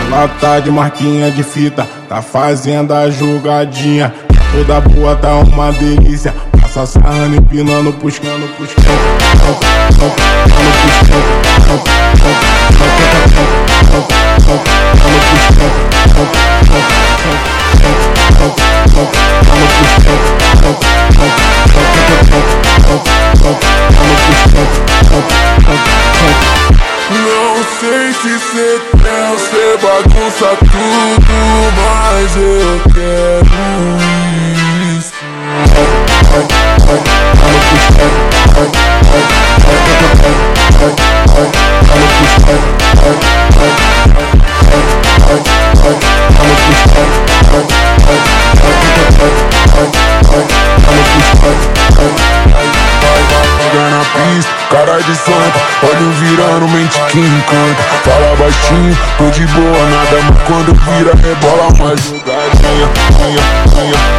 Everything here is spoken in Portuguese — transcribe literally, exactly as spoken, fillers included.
Ela tá de marquinha de fita, tá fazendo a jogadinha. Toda boa tá uma delícia, passa sarrando, empinando, puxando, puxando. Não sei se cê quer, cê bagunça tudo, mas eu quero isso. Na pista, cara de santa, olho virando, mente que encanta. Fala baixinho, tô de boa, nada, mas quando vira rebola uma jogadinha, minha, minha.